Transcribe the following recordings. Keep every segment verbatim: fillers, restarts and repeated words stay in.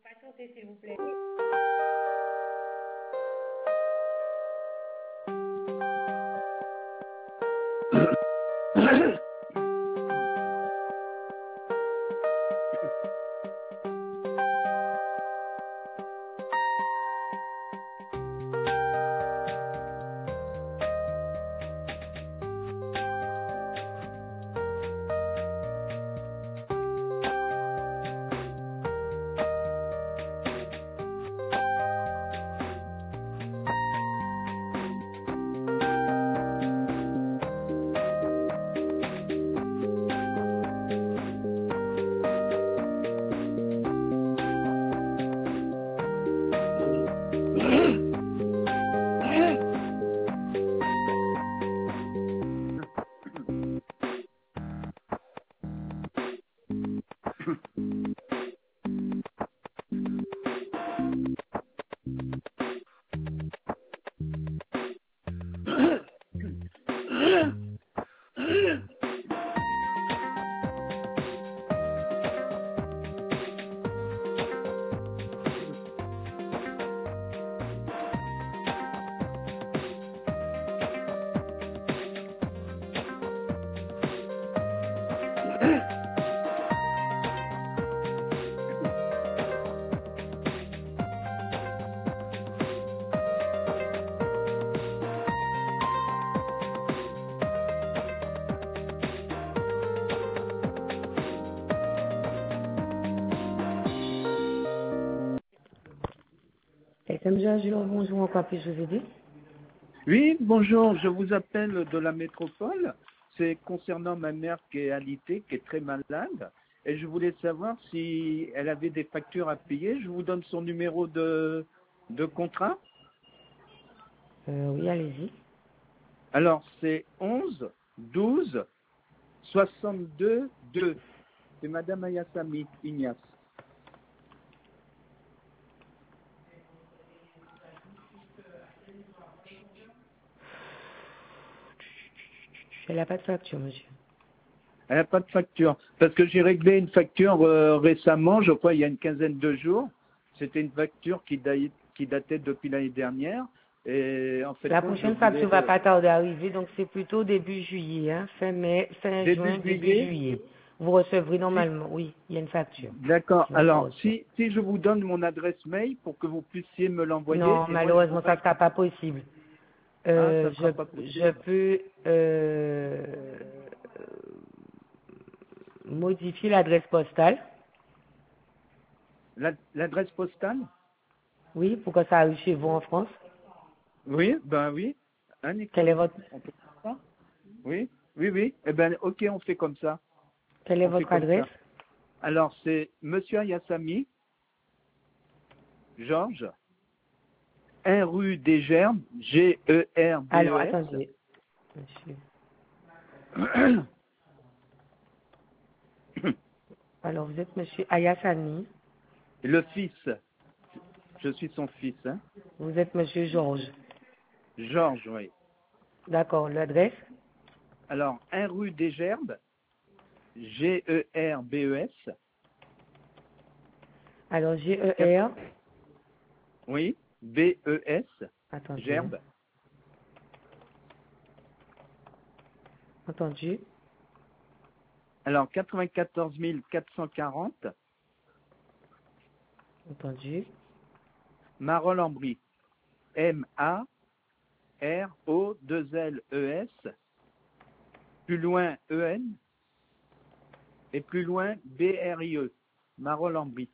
Patientez, s'il vous plaît. S M G Agilon, bonjour, en quoi puis-je vous aider? Oui, bonjour, je vous appelle de la métropole. C'est concernant ma mère qui est alitée, qui est très malade. Et je voulais savoir si elle avait des factures à payer. Je vous donne son numéro de, de contrat. Euh, oui, allez-y. Alors, c'est onze douze soixante-deux deux. C'est Madame Ayassami Ignace. Elle n'a pas de facture, monsieur. Elle n'a pas de facture. Parce que j'ai réglé une facture euh, récemment, je crois il y a une quinzaine de jours. C'était une facture qui, datait, qui datait depuis l'année dernière. Et en fait, La compte, je prochaine voulais... facture va pas tarder à arriver, donc c'est plutôt début juillet, hein, fin mai, fin Début juin, début juillet. juillet. Vous recevrez Si, normalement, oui, il y a une facture d'accord. qui va Alors, sortir. si, si je vous donne mon adresse mail pour que vous puissiez me l'envoyer, Non, et moi je vous malheureusement, ça ne règle. sera pas possible. Ah, ça Euh, ne je, sera pas je possible. peux euh, modifier l'adresse postale, La- L'adresse postale? oui, pour que ça arrive chez vous en France. Oui, ben oui. Hein, Quelle Nicolas? est votre, On peut faire ça? Oui, oui, oui. Eh ben, ok, on fait comme ça. quelle est On fait votre comme adresse? ça. Alors, c'est Monsieur Ayassami, Georges, un rue des Gerbes, G E R B Alors, E S. attendez, monsieur. Alors, vous êtes monsieur Ayassani, Le fils, je suis son fils, hein. vous êtes monsieur Georges. Georges, oui. D'accord, l'adresse? Alors, un rue des Gerbes, G E R B E S. Alors, G E Quatre- R, Oui, B E S, attendez, hein. Gerbes. Entendu, Alors, quatre-vingt-quatorze mille quatre cent quarante, entendu, Marolles-en-Brie. M A R O deux L E S, plus loin E N, et plus loin B R I E, Marolles-en-Brie.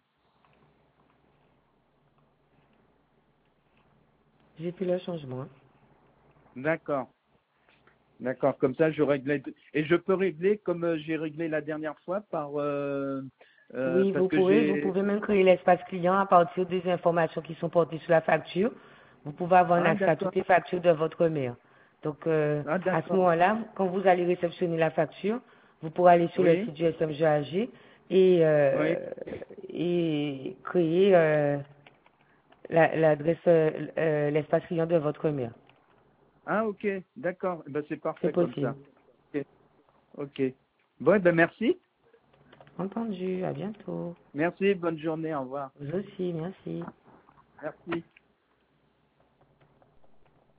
j'ai fait le changement, hein. D'accord. D'accord, comme ça je réglais. Et je peux régler comme euh, j'ai réglé la dernière fois par euh, euh, Oui, parce vous que pouvez, vous j'ai. pouvez même créer l'espace client à partir des informations qui sont portées sur la facture. Vous pouvez avoir un Ah accès à d'accord. toutes les factures de votre mère. Donc, euh, Ah à ce d'accord. moment-là, quand vous allez réceptionner la facture, vous pourrez aller sur le Oui, site du S M G A G et, oui. euh, et créer euh, la- l'adresse, euh, euh, l'espace client de votre mère. Ah ok, d'accord. Ben, c'est C'est parfait comme possible. ça. Ok. Ok. Bon, ben merci. Entendu, à bientôt. Merci, bonne journée, au revoir. Vous aussi, merci. Merci.